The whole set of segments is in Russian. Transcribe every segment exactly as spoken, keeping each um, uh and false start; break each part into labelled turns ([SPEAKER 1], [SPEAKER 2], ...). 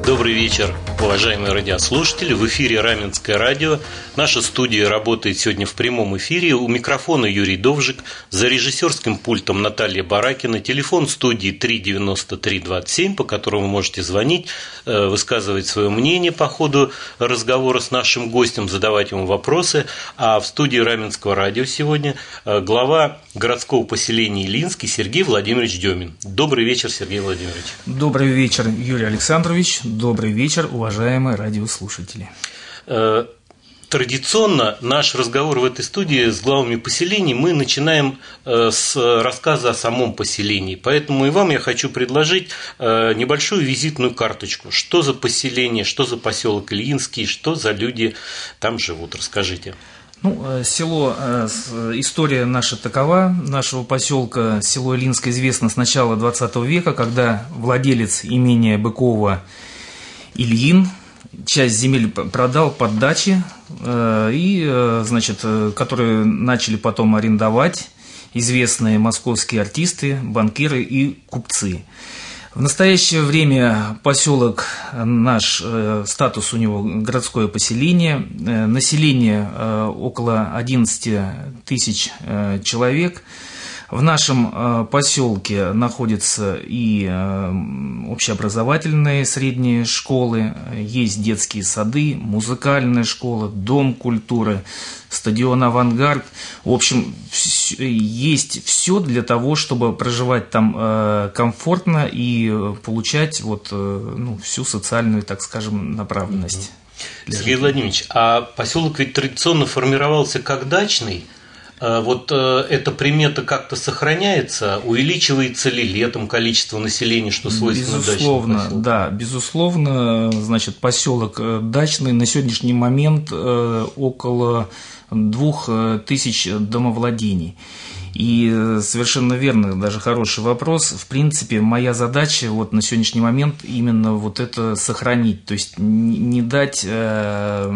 [SPEAKER 1] Добрый вечер, уважаемые радиослушатели. В эфире Раменское радио. Наша студия работает сегодня в прямом эфире. У микрофона Юрий Довжик, за режиссерским пультом Наталья Баракина. Телефон студии три девяносто три двадцать семь, по которому вы можете звонить, высказывать свое мнение по ходу разговора с нашим гостем, задавать ему вопросы. А в студии Раменского радио сегодня глава городского поселения Илинский Сергей Владимирович Демин. Добрый вечер, Сергей Владимирович.
[SPEAKER 2] Добрый вечер, Юрий Александрович. Добрый вечер, уважаемые радиослушатели.
[SPEAKER 1] Традиционно наш разговор в этой студии с главами поселений мы начинаем с рассказа о самом поселении. Поэтому и вам я хочу предложить небольшую визитную карточку. Что за поселение, что за поселок Илинский, что за люди там живут. Расскажите.
[SPEAKER 2] Ну, село, история наша такова, нашего поселка, село Илинское известно с начала двадцатого века, когда владелец имения Быкова Ильин часть земель продал под дачи, и, значит, которые начали потом арендовать известные московские артисты, банкиры и купцы. В настоящее время поселок наш, статус у него городское поселение, население около одиннадцати тысяч человек. В нашем поселке находятся и общеобразовательные средние школы, есть детские сады, музыкальная школа, дом культуры, стадион «Авангард». В общем, есть все для того, чтобы проживать там комфортно и получать вот, ну, всю социальную, так скажем, направленность.
[SPEAKER 1] Сергей Владимирович, а поселок ведь традиционно формировался как дачный. Вот эта примета как-то сохраняется, увеличивается ли летом количество населения, что свойственно
[SPEAKER 2] безусловно,
[SPEAKER 1] дачному поселку?
[SPEAKER 2] Да, безусловно, значит, поселок дачный на сегодняшний момент около двух тысяч домовладений. И совершенно верно, даже хороший вопрос. В принципе, моя задача вот на сегодняшний момент именно вот это сохранить, то есть не дать э,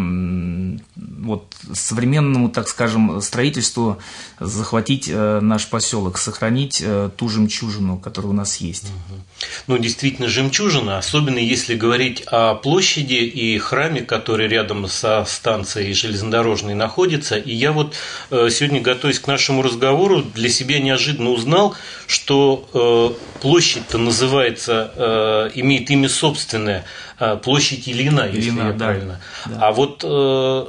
[SPEAKER 2] вот современному, так скажем, строительству захватить э, наш поселок, сохранить э, ту жемчужину, которая у нас есть.
[SPEAKER 1] Угу. Ну, действительно, жемчужина, особенно если говорить о площади и храме, который рядом со станцией железнодорожной находится. И я вот э, сегодня, готовясь к нашему разговору, для себя неожиданно узнал, что э, площадь-то называется, э, имеет имя собственное, э, площадь Ильина, если
[SPEAKER 2] Ильина,
[SPEAKER 1] я
[SPEAKER 2] да,
[SPEAKER 1] правильно.
[SPEAKER 2] Да.
[SPEAKER 1] А вот э,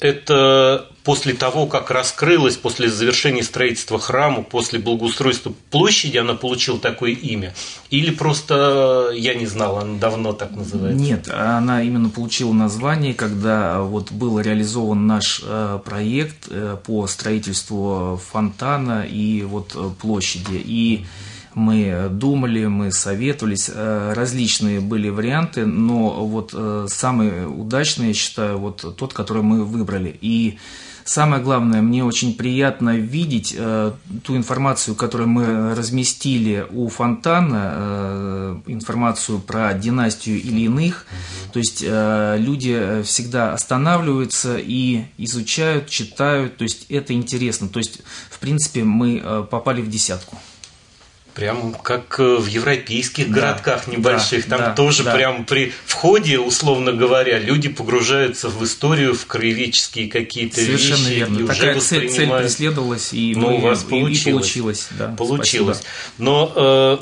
[SPEAKER 1] это после того, как раскрылась, после завершения строительства храма, после благоустройства площади, она получила такое имя? Или просто я не знал, она давно так называется?
[SPEAKER 2] Нет, она именно получила название, когда вот был реализован наш э, проект э, по строительству фонтана и вот э, площади. И мы думали, мы советовались, э, различные были варианты, но вот э, самый удачный, я считаю, вот тот, который мы выбрали. И самое главное, мне очень приятно видеть э, ту информацию, которую мы разместили у фонтана, э, информацию про династию Ильиных. Mm-hmm. То есть э, люди всегда останавливаются и изучают, читают, то есть это интересно. То есть, в принципе, мы э, попали в десятку.
[SPEAKER 1] Прям как в европейских
[SPEAKER 2] да,
[SPEAKER 1] городках небольших,
[SPEAKER 2] да,
[SPEAKER 1] там
[SPEAKER 2] да,
[SPEAKER 1] тоже
[SPEAKER 2] да.
[SPEAKER 1] прям при входе, условно говоря, люди погружаются в историю, в краеведческие какие-то
[SPEAKER 2] Совершенно
[SPEAKER 1] вещи.
[SPEAKER 2] Верно.
[SPEAKER 1] И
[SPEAKER 2] Такая
[SPEAKER 1] уже
[SPEAKER 2] цель, цель преследовалась, и,
[SPEAKER 1] ну,
[SPEAKER 2] мы,
[SPEAKER 1] у вас
[SPEAKER 2] и,
[SPEAKER 1] получилось.
[SPEAKER 2] и получилось. Да,
[SPEAKER 1] получилось.
[SPEAKER 2] Спасибо.
[SPEAKER 1] Но э,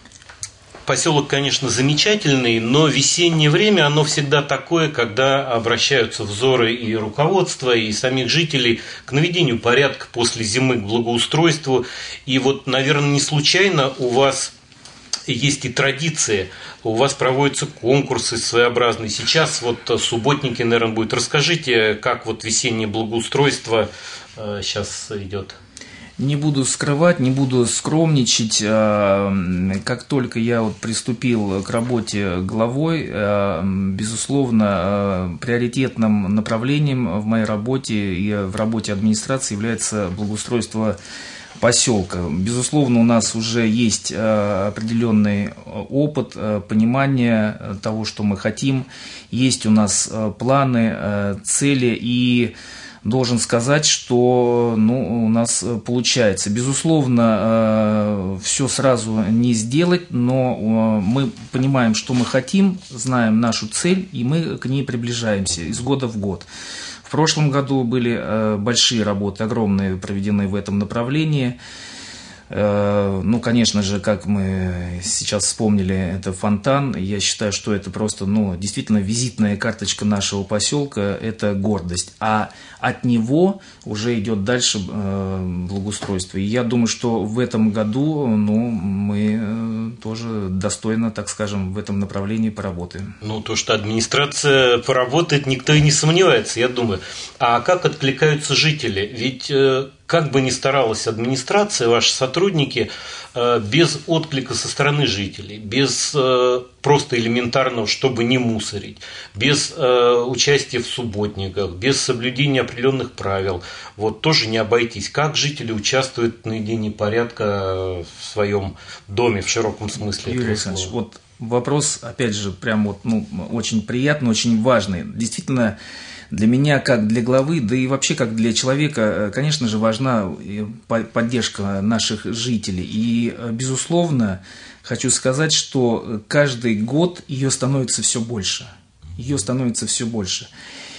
[SPEAKER 1] поселок, конечно, замечательный, но весеннее время, оно всегда такое, когда обращаются взоры и руководства, и самих жителей к наведению порядка после зимы, к благоустройству. И вот, наверное, не случайно у вас есть и традиции, у вас проводятся конкурсы своеобразные. Сейчас вот субботники, наверное, будет. Расскажите, как вот весеннее благоустройство э, сейчас идет.
[SPEAKER 2] Не буду скрывать, не буду скромничать. Как только я вот приступил к работе главой, безусловно, приоритетным направлением в моей работе и в работе администрации является благоустройство поселка. Безусловно, у нас уже есть определенный опыт, понимание того, что мы хотим. Есть у нас планы, цели и... должен сказать, что ну, у нас получается. Безусловно, все сразу не сделать, но мы понимаем, что мы хотим, знаем нашу цель, и мы к ней приближаемся из года в год. В прошлом году были большие работы, огромные, проведены в этом направлении. Ну, конечно же, как мы сейчас вспомнили, это фонтан. Я считаю, что это просто, ну, действительно визитная карточка нашего поселка, это гордость. А от него уже идет дальше благоустройство. И я думаю, что в этом году, ну, мы тоже достойно, так скажем, в этом направлении поработаем.
[SPEAKER 1] Ну, то, что администрация поработает, никто и не сомневается, я думаю. А как откликаются жители? Ведь как бы ни старалась администрация, ваши сотрудники, без отклика со стороны жителей, без просто элементарного, чтобы не мусорить, без участия в субботниках, без соблюдения определенных правил, вот тоже не обойтись. Как жители участвуют в наведении порядка в своем доме в широком смысле?
[SPEAKER 2] Юрий Александрович, вот вопрос, опять же, прям вот, ну, очень приятный, очень важный. Действительно, для меня, как для главы, да и вообще как для человека, конечно же, важна поддержка наших жителей. И, безусловно, хочу сказать, что каждый год ее становится все больше. Ее становится все больше.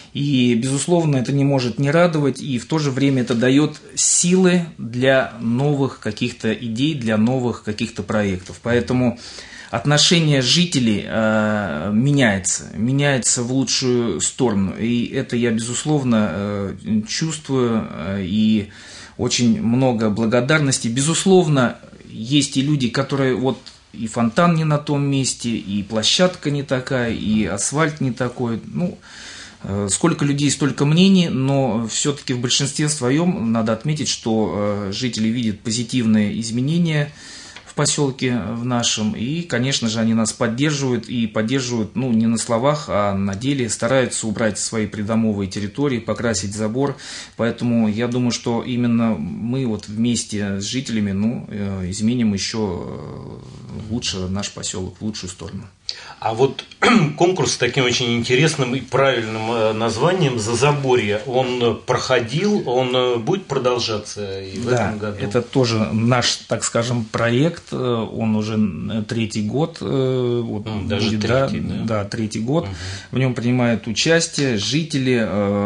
[SPEAKER 2] И, безусловно, это не может не радовать, и в то же время это дает силы для новых каких-то идей, для новых каких-то проектов. Поэтому отношение жителей э, меняется, меняется в лучшую сторону. И это я, безусловно, э, чувствую, э, и очень много благодарности. Безусловно, есть и люди, которые вот и фонтан не на том месте, и площадка не такая, и асфальт не такой. Ну, э, сколько людей, столько мнений, но все-таки в большинстве своем надо отметить, что э, жители видят позитивные изменения в поселке в нашем, и, конечно же, они нас поддерживают, и поддерживают, ну, не на словах, а на деле, стараются убрать свои придомовые территории, покрасить забор, поэтому я думаю, что именно мы вот вместе с жителями, ну, изменим еще лучше наш поселок, в лучшую сторону.
[SPEAKER 1] А вот конкурс с таким очень интересным и правильным названием «Зазаборье», он проходил, он будет продолжаться и в
[SPEAKER 2] да,
[SPEAKER 1] этом году?
[SPEAKER 2] Это тоже наш, так скажем, проект, он уже третий год. Вот,
[SPEAKER 1] Даже
[SPEAKER 2] будет,
[SPEAKER 1] третий,
[SPEAKER 2] да,
[SPEAKER 1] да?
[SPEAKER 2] Да, третий год.
[SPEAKER 1] Угу.
[SPEAKER 2] В нем принимают участие жители.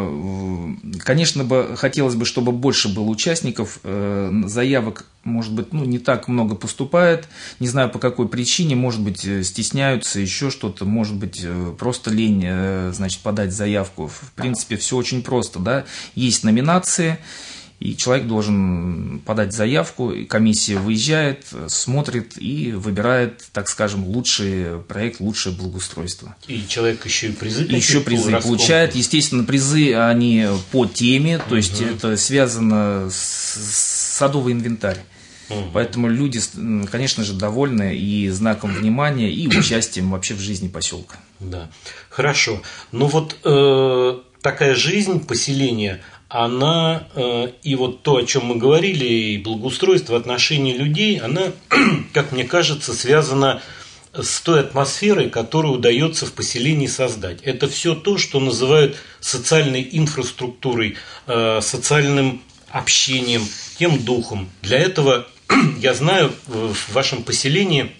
[SPEAKER 2] Конечно, бы, хотелось бы, чтобы больше было участников, заявок, может быть, ну, не так много поступает, не знаю по какой причине, может быть, стесняются, еще что-то, может быть, просто лень, значит, подать заявку. В принципе, все очень просто, да, есть номинации, и человек должен подать заявку, и комиссия выезжает, смотрит и выбирает, так скажем, лучший проект, лучшее благоустройство.
[SPEAKER 1] И человек еще и призы
[SPEAKER 2] еще призы получает. Естественно, призы, они по теме, то есть угу. это связано с садовый инвентарь. Угу. Поэтому люди, конечно же, довольны и знаком внимания, и участием вообще в жизни поселка.
[SPEAKER 1] Да, хорошо. Ну вот э, такая жизнь, поселение, она, э, и вот то, о чем мы говорили, и благоустройство, отношения людей, она, как мне кажется, связана с той атмосферой, которую удается в поселении создать. Это все то, что называют социальной инфраструктурой, э, социальным общением, тем духом. Для этого, я знаю, в вашем поселении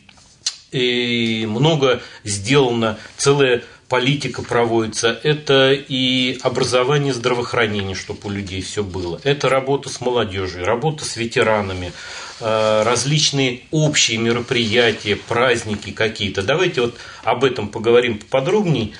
[SPEAKER 1] и много сделано, целая политика проводится. Это и образование, здравоохранение, чтобы у людей все было. Это работа с молодежью, работа с ветеранами, различные общие мероприятия, праздники какие-то. Давайте вот об этом поговорим поподробнее.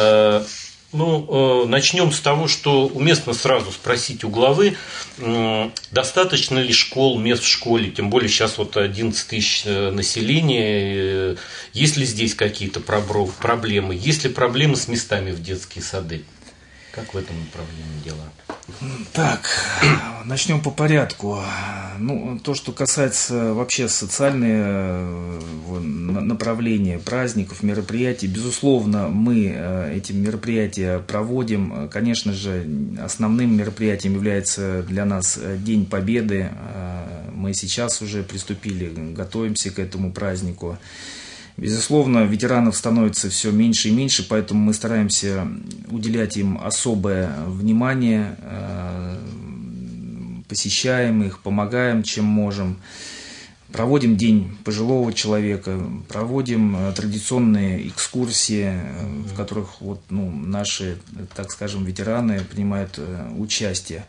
[SPEAKER 1] Ну, начнем с того, что уместно сразу спросить у главы, достаточно ли школ, мест в школе, тем более сейчас вот одиннадцать тысяч населения, есть ли здесь какие-то проблемы, есть ли проблемы с местами в детские сады? Как в этом направлении дела?
[SPEAKER 2] Так, начнем по порядку. Ну, то, что касается вообще социального направления, праздников, мероприятий, безусловно, мы эти мероприятия проводим. Конечно же, основным мероприятием является для нас День Победы. Мы сейчас уже приступили, готовимся к этому празднику. Безусловно, ветеранов становится все меньше и меньше, поэтому мы стараемся уделять им особое внимание, посещаем их, помогаем, чем можем. Проводим День пожилого человека, проводим традиционные экскурсии, в которых вот, ну, наши, так скажем, ветераны принимают участие.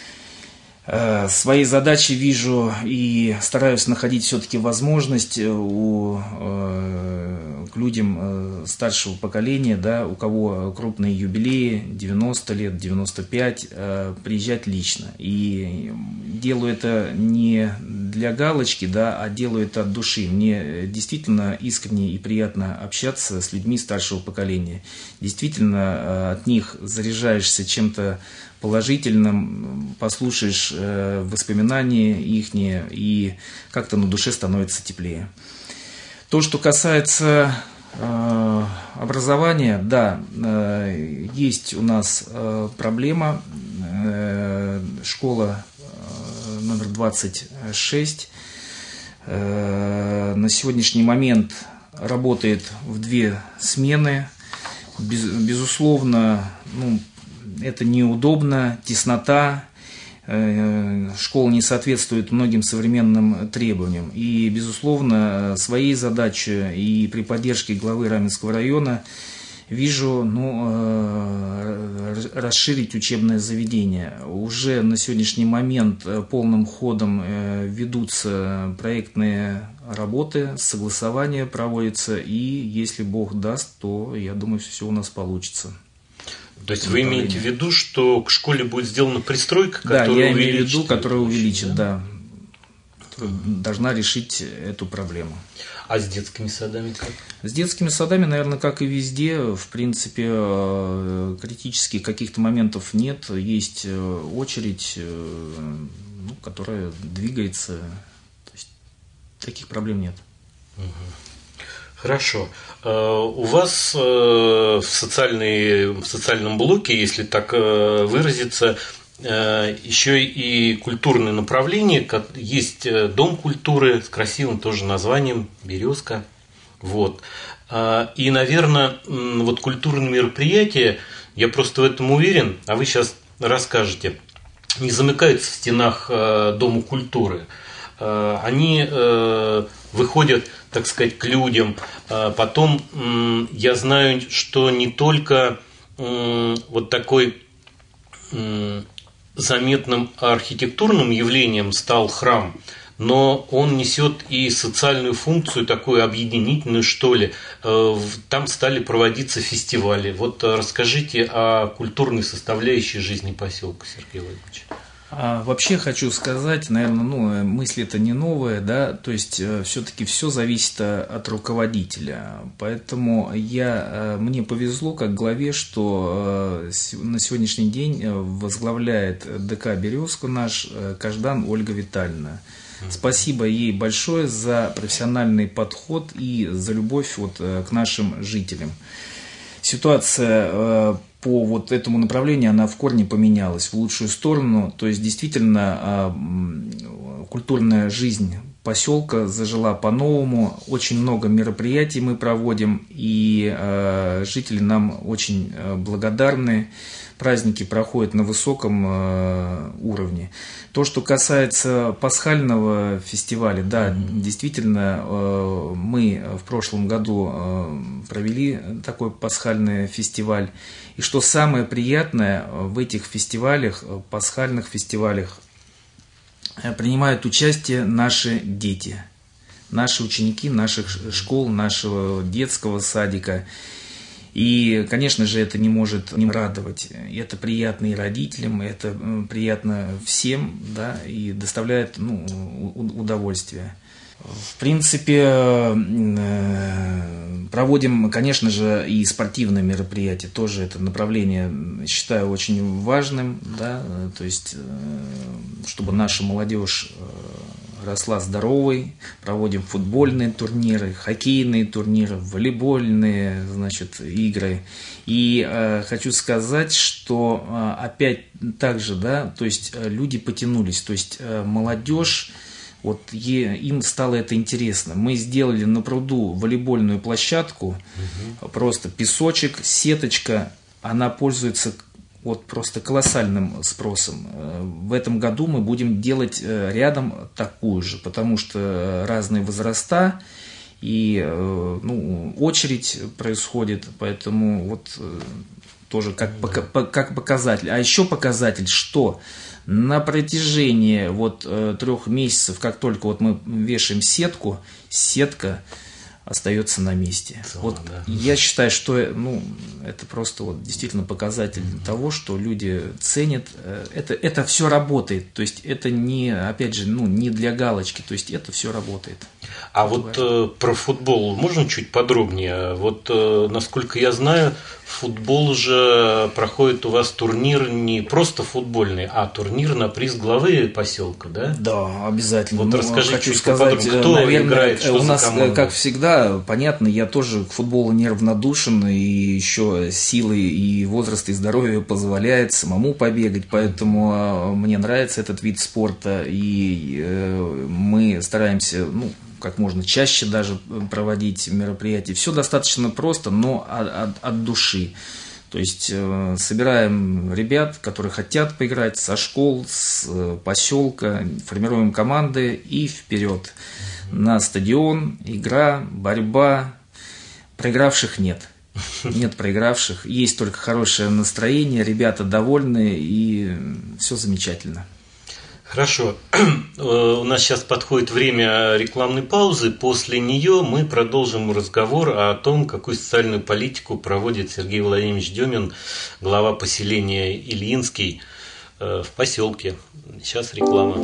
[SPEAKER 2] Свои задачи вижу и стараюсь находить все-таки возможность у, к людям старшего поколения, да, у кого крупные юбилеи, девяносто лет, девяносто пять, приезжать лично. И делаю это не для галочки, да, а делаю это от души. Мне действительно искренне и приятно общаться с людьми старшего поколения. Действительно, от них заряжаешься чем-то положительным, послушаешь э, воспоминания ихние, и как-то на душе становится теплее. То, что касается э, образования, да, э, есть у нас э, проблема. Э, школа э, номер двадцать шесть э, на сегодняшний момент работает в две смены. Без, безусловно, ну, это неудобно, теснота, э, школа не соответствует многим современным требованиям. И, безусловно, своей задачей и при поддержке главы Раменского района вижу, ну, э, расширить учебное заведение. Уже на сегодняшний момент полным ходом э, ведутся проектные работы, согласования проводятся, и если Бог даст, то, я думаю, все у нас получится.
[SPEAKER 1] То есть вы имеете в виду, что к школе будет сделана пристройка, которая
[SPEAKER 2] увеличит? Да, я
[SPEAKER 1] увеличит,
[SPEAKER 2] имею в виду, которая увеличит, да. Должна решить эту проблему.
[SPEAKER 1] А с детскими садами как?
[SPEAKER 2] С детскими садами, наверное, как и везде, в принципе, критических каких-то моментов нет. Есть очередь, ну, которая двигается. То есть таких проблем нет.
[SPEAKER 1] Угу. Хорошо. У вас в, социальной, в социальном блоке, если так выразиться, еще и культурное направление. Есть Дом культуры с красивым тоже названием «Березка». Вот. И, наверное, вот культурные мероприятия, я просто в этом уверен, а вы сейчас расскажете, не замыкаются в стенах Дома культуры. Они выходят, так сказать, к людям. Потом я знаю, что не только вот такой заметным архитектурным явлением стал храм, но он несет и социальную функцию, такую объединительную, что ли. Там стали проводиться фестивали. Вот расскажите о культурной составляющей жизни поселка, Сергей Владимирович.
[SPEAKER 2] А вообще хочу сказать, наверное, ну, мысль это не новая, да, то есть э, все-таки все зависит от руководителя, поэтому я, э, мне повезло как главе, что э, с, на сегодняшний день возглавляет ДК «Березка» наш э, Каждан Ольга Витальевна. Спасибо ей большое за профессиональный подход и за любовь вот, э, к нашим жителям. Ситуация э, по вот этому направлению, она в корне поменялась в лучшую сторону. То есть, действительно, культурная жизнь поселка зажила по-новому. Очень много мероприятий мы проводим, и жители нам очень благодарны. Праздники проходят на высоком уровне. То, что касается пасхального фестиваля, да, действительно, мы в прошлом году провели такой пасхальный фестиваль. И что самое приятное, в этих фестивалях, пасхальных фестивалях, принимают участие наши дети, наши ученики наших школ, нашего детского садика. И, конечно же, это не может не радовать. Это приятно и родителям, это приятно всем, да, и доставляет, ну, удовольствие. В принципе, проводим, конечно же, и спортивные мероприятия. Тоже это направление считаю очень важным, да, то есть, чтобы наша молодежь росла здоровой. Проводим футбольные турниры, хоккейные турниры, волейбольные, значит, игры. И э, хочу сказать, что э, опять так же, да, то есть люди потянулись, то есть э, молодежь Вот им стало это интересно. Мы сделали на пруду волейбольную площадку, угу. Просто песочек, сеточка, она пользуется вот просто колоссальным спросом. В этом году мы будем делать рядом такую же, потому что разные возраста и ну, очередь происходит, поэтому вот тоже как, как показатель. А еще показатель, что на протяжении вот трех месяцев, как только вот мы вешаем сетку, сетка остается на месте. Цело, вот да. Я считаю, что ну, это просто вот действительно показатель mm-hmm. того, что люди ценят. Это, это все работает. То есть это не, опять же, ну, не для галочки. То есть это все работает.
[SPEAKER 1] А это вот э, про футбол можно чуть подробнее? Вот э, насколько я знаю, футбол же проходит у вас турнир не просто футбольный, а турнир на приз главы поселка, да?
[SPEAKER 2] Да, обязательно.
[SPEAKER 1] Вот
[SPEAKER 2] ну,
[SPEAKER 1] расскажите,
[SPEAKER 2] хочу сказать,
[SPEAKER 1] кто
[SPEAKER 2] наверное,
[SPEAKER 1] играет, что
[SPEAKER 2] у нас,
[SPEAKER 1] за команда?
[SPEAKER 2] Как всегда, понятно, я тоже к футболу неравнодушен, и еще силы и возраст и здоровье позволяет самому побегать, поэтому мне нравится этот вид спорта, и мы стараемся, ну, как можно чаще даже проводить мероприятия. Все достаточно просто, но от, от, от души. То есть э, собираем ребят, которые хотят поиграть со школ, с э, поселка, формируем команды и вперед. На стадион, игра, борьба. Проигравших нет. Нет проигравших. Есть только хорошее настроение, ребята довольны и все замечательно.
[SPEAKER 1] Хорошо. У нас сейчас подходит время рекламной паузы. После нее мы продолжим разговор о том, какую социальную политику проводит Сергей Владимирович Демин, глава поселения Ильинский в поселке. Сейчас реклама.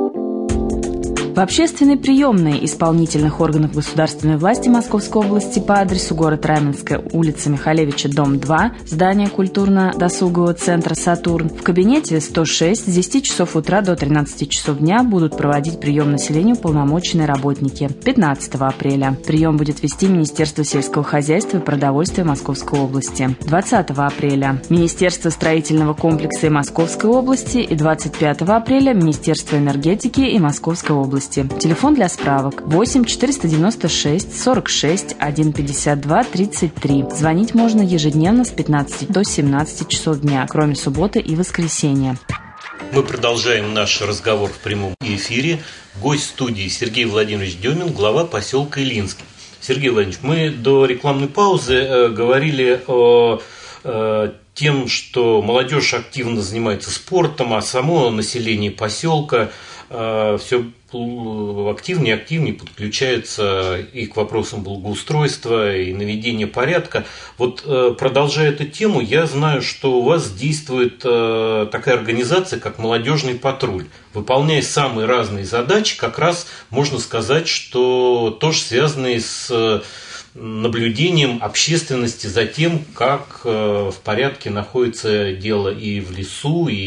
[SPEAKER 3] В общественной приемной исполнительных органов государственной власти Московской области по адресу город Раменская, улица Михалевича, дом два, здание культурно-досугового центра «Сатурн», в кабинете сто шесть с десяти часов утра до тринадцати часов дня будут проводить прием населению уполномоченные работники. пятнадцатого апреля прием будет вести Министерство сельского хозяйства и продовольствия Московской области. двадцатого апреля Министерство строительного комплекса и Московской области и двадцать пятого апреля Министерство энергетики и Московской области. Телефон для справок восемь четыреста девяносто шесть сорок шесть сто пятьдесят два тридцать три. Звонить можно ежедневно с пятнадцати до семнадцати часов дня, кроме субботы и воскресенья.
[SPEAKER 1] Мы продолжаем наш разговор в прямом эфире. Гость студии Сергей Владимирович Демин, глава поселка Ильинский. Сергей Владимирович, мы до рекламной паузы э, говорили о э, тем, что молодежь активно занимается спортом, а само население поселка э, все активнее и активнее подключается и к вопросам благоустройства, и наведения порядка. Вот продолжая эту тему, я знаю, что у вас действует такая организация, как «Молодежный патруль». Выполняя самые разные задачи, как раз можно сказать, что тоже связанные с наблюдением общественности за тем, как в порядке находится дело и в лесу, и,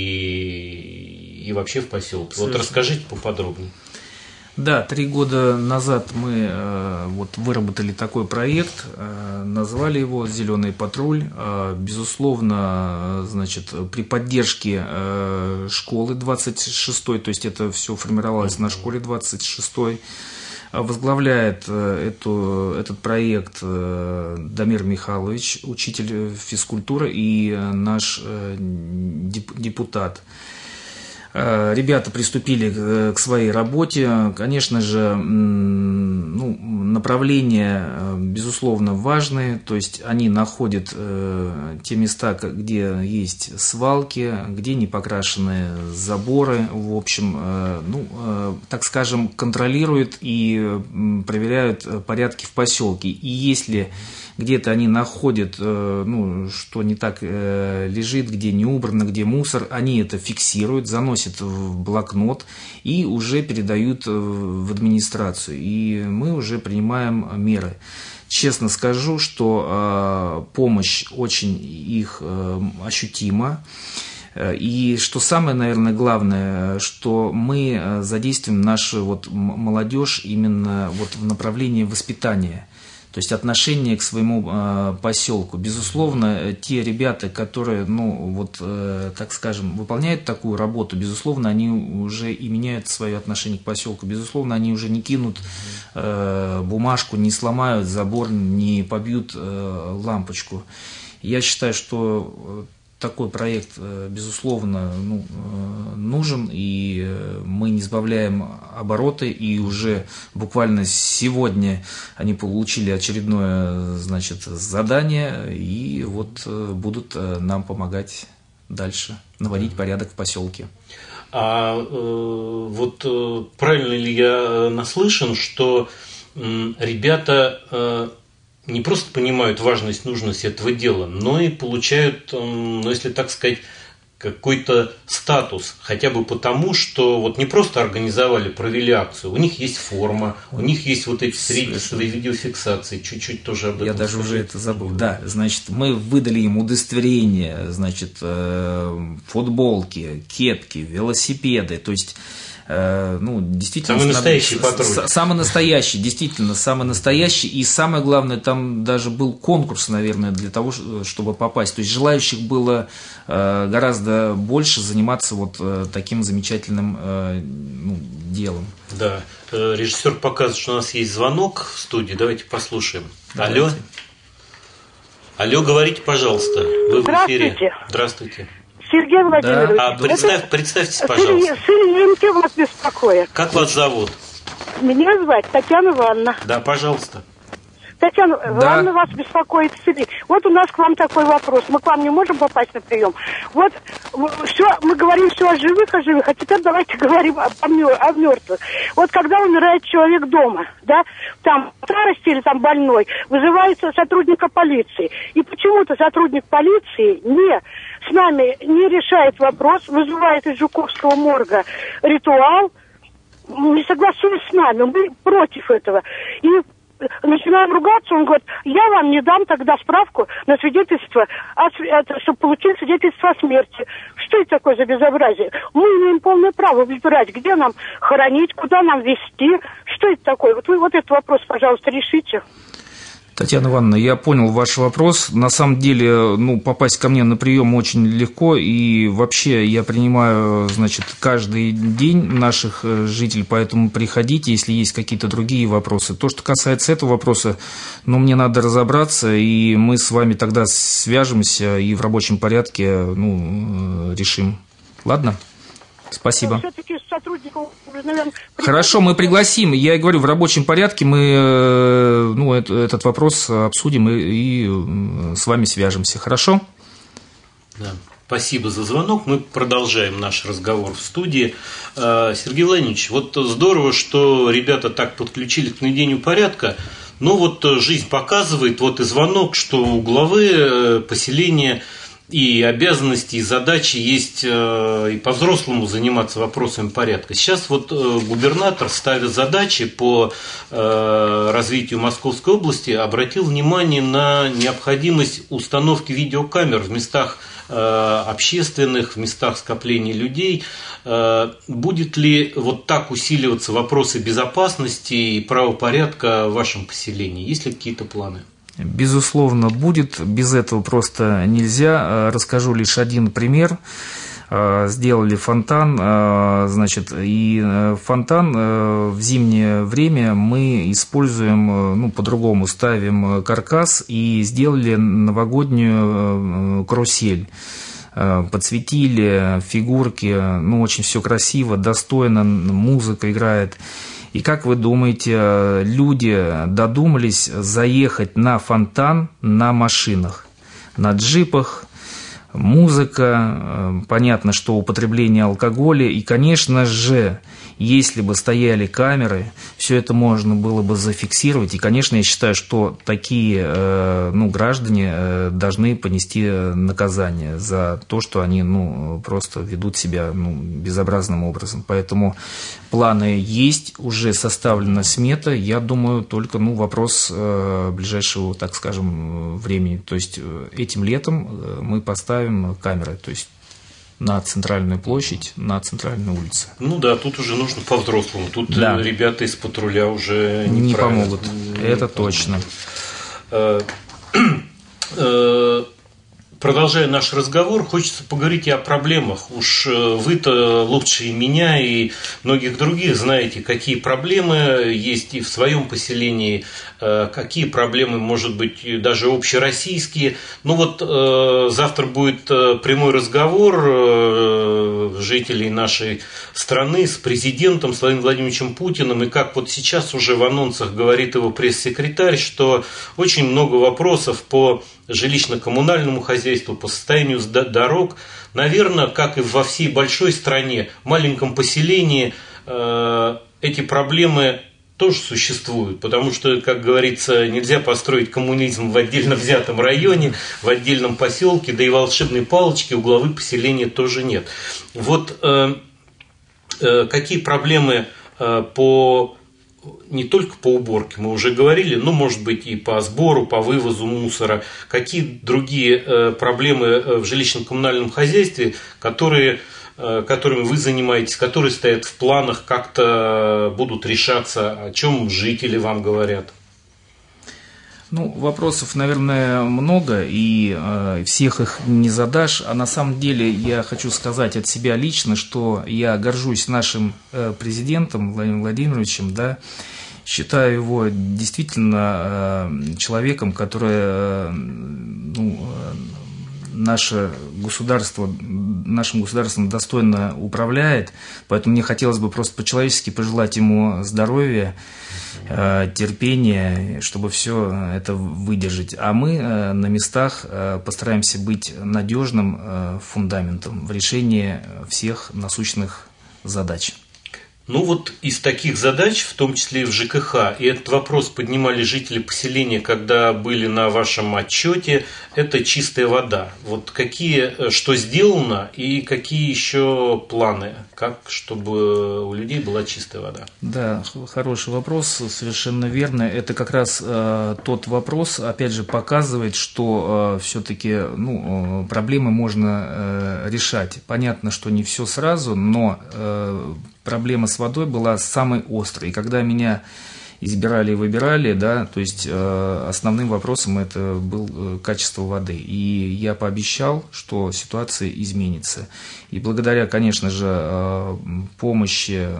[SPEAKER 1] и вообще в поселке. Вот расскажите поподробнее.
[SPEAKER 2] Да, три года назад мы э, вот выработали такой проект, э, назвали его «Зеленый патруль». Э, безусловно, значит, при поддержке э, школы двадцать шестой, то есть это все формировалось на школе двадцать шестой, возглавляет э, эту, этот проект э, Дамир Михайлович, учитель физкультуры и э, наш э, депутат. Ребята приступили к своей работе. Конечно же, ну, направления, безусловно, важные. То есть они находят те места, где есть свалки, где не покрашены заборы. В общем, ну, так скажем, контролируют и проверяют порядки в поселке. И если где-то они находят, ну, что не так лежит, где не убрано, где мусор, они это фиксируют, заносят в блокнот и уже передают в администрацию. И мы уже принимаем меры. Честно скажу, что помощь очень их ощутима. И что самое, наверное, главное, что мы задействуем нашу вот молодежь именно вот в направлении воспитания. То есть отношение к своему э, поселку. Безусловно, те ребята, которые, ну, вот, э, так скажем, выполняют такую работу, безусловно, они уже и меняют свое отношение к поселку. Безусловно, они уже не кинут э, бумажку, не сломают забор, не побьют э, лампочку. Я считаю, что такой проект, безусловно, ну, нужен, и мы не сбавляем обороты, и уже буквально сегодня они получили очередное, значит, задание, и вот будут нам помогать дальше наводить порядок в поселке.
[SPEAKER 1] А э, вот э, правильно ли я наслышан, что э, ребята э, не просто понимают важность, нужность этого дела, но и получают, ну, если так сказать, какой-то статус, хотя бы потому, что вот не просто организовали, провели акцию, у них есть форма, у них есть вот эти средства видеофиксации, чуть-чуть тоже об этом.
[SPEAKER 2] Я даже уже это забыл. Да, значит, мы выдали им удостоверения, значит, футболки, кепки, велосипеды, то есть... Ну, действительно,
[SPEAKER 1] самый настоящий патруль.
[SPEAKER 2] Самый настоящий, действительно, самый настоящий. И самое главное, там даже был конкурс, наверное, для того, чтобы попасть. То есть желающих было гораздо больше заниматься вот таким замечательным, ну, делом.
[SPEAKER 1] Да. Режиссер показывает, что у нас есть звонок в студии. Давайте послушаем.
[SPEAKER 4] Давайте.
[SPEAKER 1] Алло. Алло, говорите, пожалуйста. Вы в эфире.
[SPEAKER 4] Здравствуйте.
[SPEAKER 1] Здравствуйте.
[SPEAKER 4] Сергей Владимирович.
[SPEAKER 1] Да. А, представь,
[SPEAKER 4] это...
[SPEAKER 1] представьтесь, пожалуйста.
[SPEAKER 4] С Ильинки вас беспокоит.
[SPEAKER 1] Как вас зовут?
[SPEAKER 4] Меня звать Татьяна Ивановна.
[SPEAKER 1] Да, пожалуйста.
[SPEAKER 4] Татьяна
[SPEAKER 2] Да.
[SPEAKER 4] Ивановна, вас беспокоит Сергей. Вот у нас к вам такой вопрос. Мы к вам не можем попасть на прием. Вот все, мы говорим все о живых, о живых, а теперь давайте говорим о, о мертвых. Вот когда умирает человек дома, да, там в старости или там больной, вызывается сотрудника полиции. И почему-то сотрудник полиции не с нами не решает вопрос, вызывает из Жуковского морга ритуал, не согласуясь с нами, мы против этого. И начинаем ругаться, он говорит, я вам не дам тогда справку на свидетельство, о, чтобы получить свидетельство о смерти. Что это такое за безобразие? Мы имеем полное право выбирать, где нам хоронить, куда нам везти. Что это такое? Вот вы вот этот вопрос, пожалуйста, решите.
[SPEAKER 2] Татьяна Ивановна, я понял ваш вопрос. На самом деле, ну, попасть ко мне на прием очень легко, и вообще я принимаю, значит, каждый день наших жителей, поэтому приходите, если есть какие-то другие вопросы. То, что касается этого вопроса, ну, мне надо разобраться, и мы с вами тогда свяжемся и в рабочем порядке, ну, решим. Ладно? Спасибо.
[SPEAKER 4] Наверное,
[SPEAKER 2] Хорошо, мы пригласим. Я говорю, в рабочем порядке мы, ну, этот вопрос обсудим и, и с вами свяжемся. Хорошо?
[SPEAKER 1] Да. Спасибо за звонок. Мы продолжаем наш разговор в студии. Сергей Владимирович, вот здорово, что ребята так подключились к наведению порядка. Но вот жизнь показывает, вот и звонок, что у главы поселения и обязанности, и задачи есть и по-взрослому заниматься вопросами порядка. Сейчас вот губернатор, ставя задачи по развитию Московской области, обратил внимание на необходимость установки видеокамер в местах общественных, в местах скопления людей. Будет ли вот так усиливаться вопросы безопасности и правопорядка в вашем поселении? Есть ли какие-то планы?
[SPEAKER 2] Безусловно, будет. Без этого просто нельзя. Расскажу лишь один пример. Сделали фонтан, значит, и фонтан в зимнее время мы используем, ну, по-другому, ставим каркас и сделали новогоднюю карусель. Подсветили фигурки, ну, очень все красиво, достойно, музыка играет. И как вы думаете, люди додумались заехать на фонтан на машинах, на джипах, музыка, понятно, что употребление алкоголя, и, конечно же, если бы стояли камеры, все это можно было бы зафиксировать, и, конечно, я считаю, что такие, ну, граждане должны понести наказание за то, что они, ну, просто ведут себя, ну, безобразным образом, поэтому планы есть, уже составлена смета, я думаю, только, ну, вопрос ближайшего, так скажем, времени, то есть этим летом мы поставим камеры, то есть на центральную площадь, на центральную улицу.
[SPEAKER 1] Ну да, тут уже нужно по-взрослому. Тут
[SPEAKER 2] да.
[SPEAKER 1] ребята из патруля уже не,
[SPEAKER 2] не помогут.
[SPEAKER 1] Не
[SPEAKER 2] Это
[SPEAKER 1] помогут.
[SPEAKER 2] точно.
[SPEAKER 1] Продолжая наш разговор, хочется поговорить и о проблемах. Уж вы-то лучше меня и многих других знаете, какие проблемы есть и в своем поселении, какие проблемы, может быть, даже общероссийские. Ну вот завтра будет прямой разговор жителей нашей страны с президентом, с Владимиром Владимировичем Путиным. И как вот сейчас уже в анонсах говорит его пресс-секретарь, что очень много вопросов по жилищно-коммунальному хозяйству, по состоянию дорог. Наверное, как и во всей большой стране, в маленьком поселении э, эти проблемы тоже существуют, потому что, как говорится, нельзя построить коммунизм в отдельно взятом районе, в отдельном поселке, да и волшебной палочки у главы поселения тоже нет. Вот э, э, какие проблемы э, по... не только по уборке, мы уже говорили, но, может быть, и по сбору, по вывозу мусора. Какие другие э, проблемы в жилищно-коммунальном хозяйстве, которые, э, которыми вы занимаетесь, которые стоят в планах, как-то будут решаться, о чем жители вам говорят?
[SPEAKER 2] Ну, вопросов, наверное, много, и э, всех их не задашь. А на самом деле я хочу сказать от себя лично, что я горжусь нашим э, президентом Владимиром Владимировичем, да, считаю его действительно э, человеком, который э, ну, э, наше государство, нашим государством достойно управляет. Поэтому мне хотелось бы просто по-человечески пожелать ему здоровья, терпения, чтобы все это выдержать. А мы на местах постараемся быть надежным фундаментом в решении всех насущных задач.
[SPEAKER 1] Ну вот из таких задач, в том числе и в ЖКХ, и этот вопрос поднимали жители поселения, когда были на вашем отчете, это чистая вода. Вот какие, что сделано и какие еще планы, как, чтобы у людей была чистая вода?
[SPEAKER 2] Да, хороший вопрос, совершенно верно. Это как раз э, тот вопрос, опять же, показывает, что э, все-таки ну, проблемы можно э, решать. Понятно, что не все сразу, но э, проблема с водой была самой острой. И когда меня избирали и выбирали, да, то есть э, основным вопросом это было э, качество воды. И я пообещал, что ситуация изменится. И благодаря, конечно же, э, помощи э,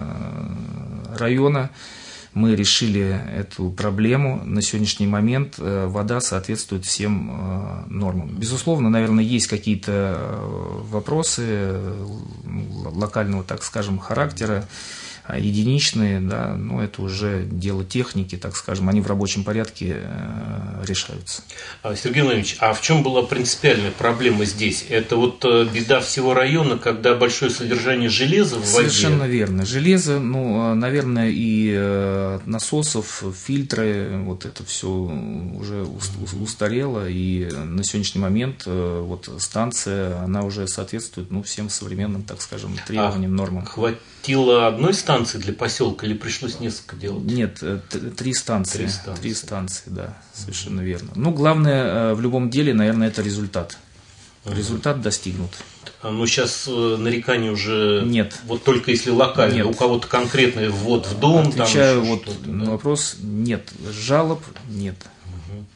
[SPEAKER 2] района мы решили эту проблему. На сегодняшний момент э, вода соответствует всем э, нормам. Безусловно, наверное, есть какие-то э, вопросы э, локального, так скажем, характера, единичные, да, но это уже дело техники, так скажем, они в рабочем порядке э, решаются.
[SPEAKER 1] Сергей Владимирович, а в чем была принципиальная проблема здесь? Это вот беда всего района, когда большое содержание железа в воде?
[SPEAKER 2] Совершенно верно. Железо, ну, наверное, и э, насосов, фильтры, вот это все уже устарело, и на сегодняшний момент э, вот станция, она уже соответствует, ну, всем современным, так скажем, требованиям, а нормам.
[SPEAKER 1] Хватило одной станции для поселка или пришлось несколько делать?
[SPEAKER 2] Нет, три станции.
[SPEAKER 1] Три станции.
[SPEAKER 2] Три станции, да, совершенно верно. Ну, главное в любом деле, наверное, это результат. Результат достигнут.
[SPEAKER 1] Ну, сейчас нареканий уже...
[SPEAKER 2] Нет.
[SPEAKER 1] Вот только если локально,
[SPEAKER 2] нет.
[SPEAKER 1] У кого-то конкретный ввод в дом.
[SPEAKER 2] Отвечаю
[SPEAKER 1] там
[SPEAKER 2] вот на да? вопрос, нет. Жалоб нет.
[SPEAKER 1] Угу.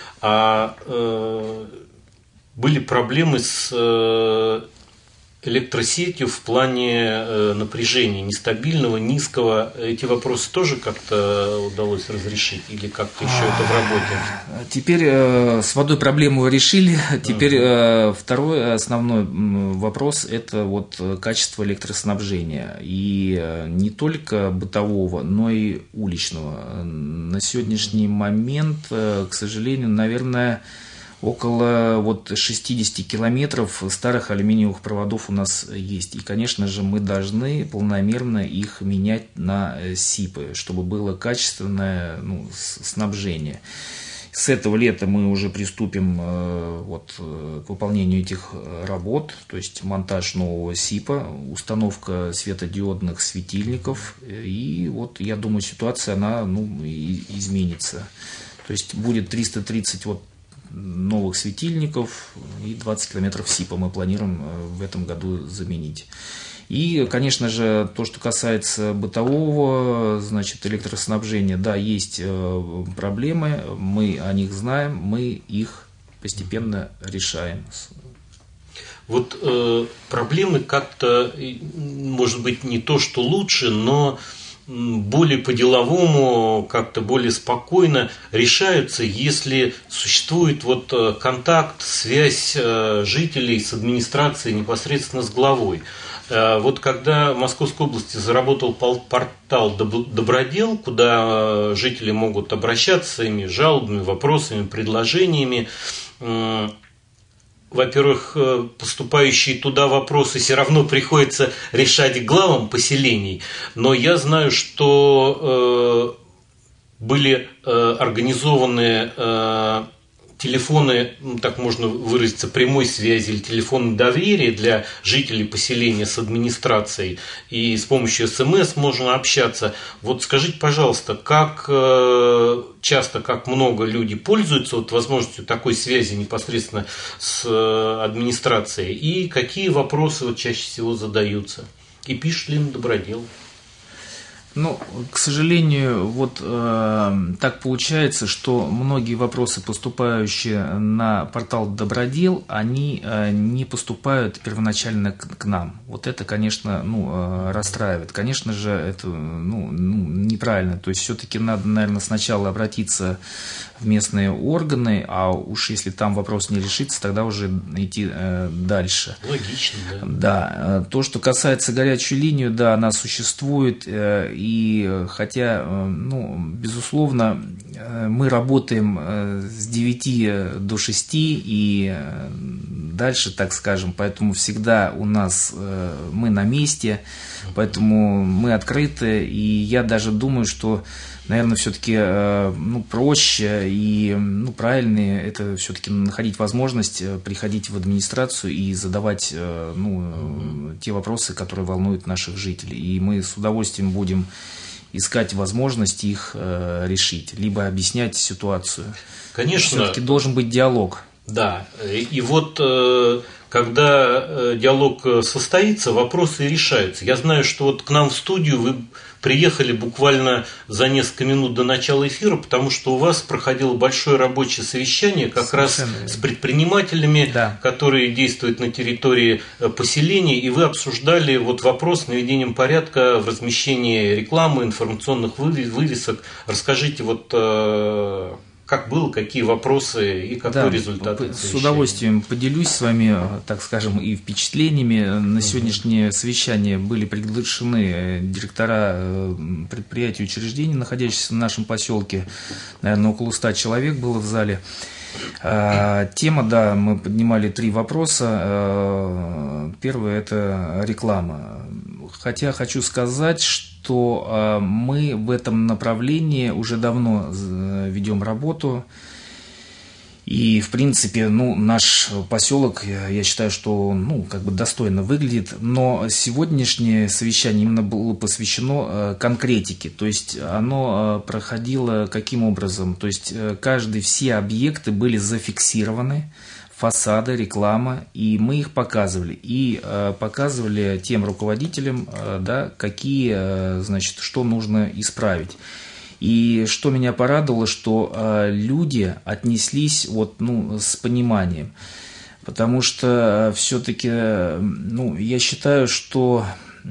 [SPEAKER 1] А э, были проблемы с... Э, электросетью в плане э, напряжения нестабильного, низкого. Эти вопросы тоже как-то удалось разрешить или как-то еще это в работе?
[SPEAKER 2] Теперь э, с водой проблему решили. Теперь э, второй основной вопрос – это вот качество электроснабжения. И э, не только бытового, но и уличного. На сегодняшний момент, э, к сожалению, наверное, около вот шестидесяти километров старых алюминиевых проводов у нас есть. И, конечно же, мы должны полномерно их менять на СИПы, чтобы было качественное ну, снабжение. С этого лета мы уже приступим вот, к выполнению этих работ, то есть монтаж нового СИПа, установка светодиодных светильников. И вот я думаю, ситуация она ну, изменится. То есть будет триста тридцать вот новых светильников и двадцать километров СИПа мы планируем в этом году заменить. И, конечно же, то, что касается бытового, значит, электроснабжения, да, есть проблемы, мы о них знаем, мы их постепенно решаем.
[SPEAKER 1] Вот э, проблемы как-то, может быть, не то, что лучше, но более по-деловому, как-то более спокойно решаются, если существует вот контакт, связь жителей с администрацией непосредственно с главой. Вот когда в Московской области заработал портал «Добродел», куда жители могут обращаться с своими жалобами, вопросами, предложениями, во-первых, поступающие туда вопросы все равно приходится решать главам поселений, но я знаю, что э, были э, организованы э, телефоны, ну, так можно выразиться, прямой связи или телефоны доверия для жителей поселения с администрацией, и с помощью СМС можно общаться. Вот скажите, пожалуйста, как э, часто, как много люди пользуются вот возможностью такой связи непосредственно с э, администрацией, и какие вопросы вот чаще всего задаются? И пишут ли им «Добродел»?
[SPEAKER 2] Ну, к сожалению, вот э, так получается, что многие вопросы, поступающие на портал «Добродел», они э, не поступают первоначально к, к нам. Вот это, конечно, ну, э, расстраивает. Конечно же, это ну, ну, неправильно. То есть, все-таки надо, наверное, сначала обратиться в местные органы, а уж если там вопрос не решится, тогда уже идти э, дальше.
[SPEAKER 1] Логично, да.
[SPEAKER 2] Да. То, что касается горячей линии, да, она существует, э, и хотя, ну, безусловно, мы работаем с девяти до шести и дальше, так скажем, поэтому всегда у нас мы на месте, поэтому мы открыты, и я даже думаю, что, наверное, все-таки ну, проще и ну, правильнее это все-таки находить возможность приходить в администрацию и задавать ну, те вопросы, которые волнуют наших жителей. И мы с удовольствием будем искать возможность их э, решить, либо объяснять ситуацию.
[SPEAKER 1] Конечно.
[SPEAKER 2] Все-таки должен быть диалог.
[SPEAKER 1] Да, и вот э, когда э, диалог состоится, вопросы решаются. Я знаю, что вот к нам в студию вы приехали буквально за несколько минут до начала эфира, потому что у вас проходило большое рабочее совещание как Совершенно раз с предпринимателями, да. которые действуют на территории поселений, и вы обсуждали вот вопрос наведением порядка в размещении рекламы, информационных вывесок. Расскажите, вот как было, какие вопросы и какой да, результат?
[SPEAKER 2] С удовольствием поделюсь с вами, так скажем, и впечатлениями. На сегодняшнее совещание были приглашены директора предприятий и учреждений, находящихся в нашем поселке. Наверное, около ста человек было в зале. Тема, да, мы поднимали три вопроса. Первый – это реклама. Хотя хочу сказать, что мы в этом направлении уже давно ведем работу. И, в принципе, ну, наш поселок, я считаю, что ну, как бы достойно выглядит. Но сегодняшнее совещание именно было посвящено конкретике. То есть оно проходило каким образом? То есть каждый, все объекты были зафиксированы, фасады, реклама, и мы их показывали. И э, показывали тем руководителям, э, да, какие, э, значит, что нужно исправить. И что меня порадовало, что э, люди отнеслись вот, ну, с пониманием. Потому что все-таки, ну, я считаю, что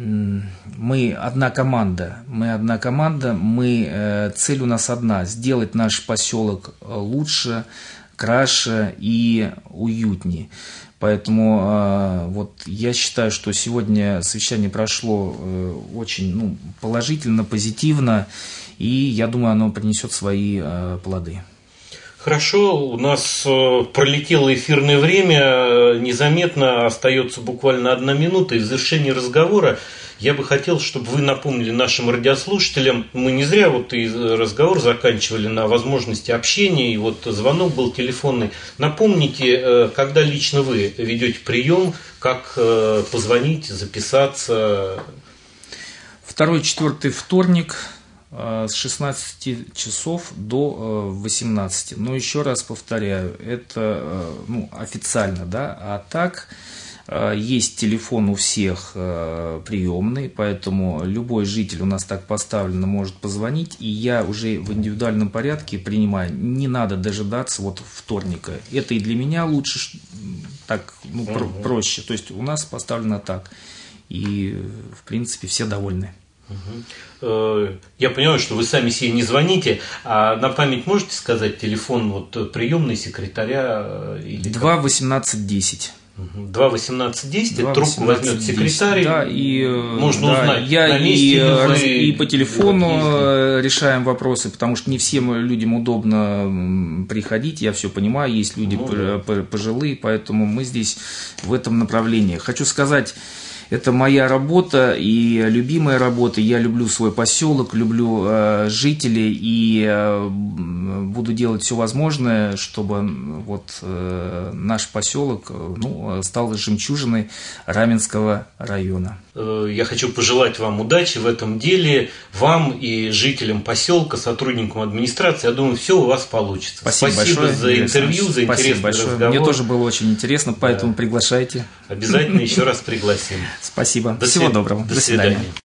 [SPEAKER 2] мы одна команда. Мы одна команда, мы, э, цель у нас одна – сделать наш поселок лучше, краше и уютнее. Поэтому э, вот я считаю, что сегодня совещание прошло э, очень ну, положительно, позитивно, и я думаю, оно принесет свои э, плоды.
[SPEAKER 1] Хорошо, у нас э, пролетело эфирное время, незаметно, остается буквально одна минута, и в завершении разговора я бы хотел, чтобы вы напомнили нашим радиослушателям, мы не зря вот и разговор заканчивали на возможности общения, и вот звонок был телефонный. Напомните, когда лично вы ведете прием, как позвонить, записаться?
[SPEAKER 2] Второй, четвертый вторник С шестнадцати часов до восемнадцати. Но еще раз повторяю, это ну, официально, да, а так есть телефон у всех приемный, поэтому любой житель, у нас так поставлено, может позвонить, и я уже в индивидуальном порядке принимаю. Не надо дожидаться вот вторника. Это и для меня лучше, так ну, угу. про- проще. То есть у нас поставлено так, и в принципе все довольны.
[SPEAKER 1] Угу. Я понимаю, что вы сами себе не звоните, а на память можете сказать телефон вот, приемной секретаря? Или
[SPEAKER 2] два восемнадцать десять.
[SPEAKER 1] два восемнадцать десять, трубку возьмет секретарь,
[SPEAKER 2] да, и
[SPEAKER 1] можно
[SPEAKER 2] да,
[SPEAKER 1] узнать,
[SPEAKER 2] я
[SPEAKER 1] на месте
[SPEAKER 2] и,
[SPEAKER 1] вы,
[SPEAKER 2] и по телефону
[SPEAKER 1] если...
[SPEAKER 2] решаем вопросы, потому что не всем людям удобно приходить, я все понимаю, есть люди ну, да. пожилые, поэтому мы здесь в этом направлении. Хочу сказать, это моя работа и любимая работа. Я люблю свой поселок, люблю э, жителей и э, буду делать все возможное, чтобы вот, э, наш поселок ну, стал жемчужиной Раменского района.
[SPEAKER 1] Я хочу пожелать вам удачи в этом деле, вам и жителям поселка, сотрудникам администрации. Я думаю, все у вас получится.
[SPEAKER 2] Спасибо,
[SPEAKER 1] Спасибо
[SPEAKER 2] большое,
[SPEAKER 1] за интервью, за интересный
[SPEAKER 2] большое.
[SPEAKER 1] разговор.
[SPEAKER 2] Мне тоже было очень интересно, поэтому да. приглашайте.
[SPEAKER 1] Обязательно еще раз пригласим.
[SPEAKER 2] Спасибо.
[SPEAKER 1] До
[SPEAKER 2] Всего
[SPEAKER 1] свид...
[SPEAKER 2] доброго.
[SPEAKER 1] До,
[SPEAKER 2] До свидания.
[SPEAKER 1] свидания.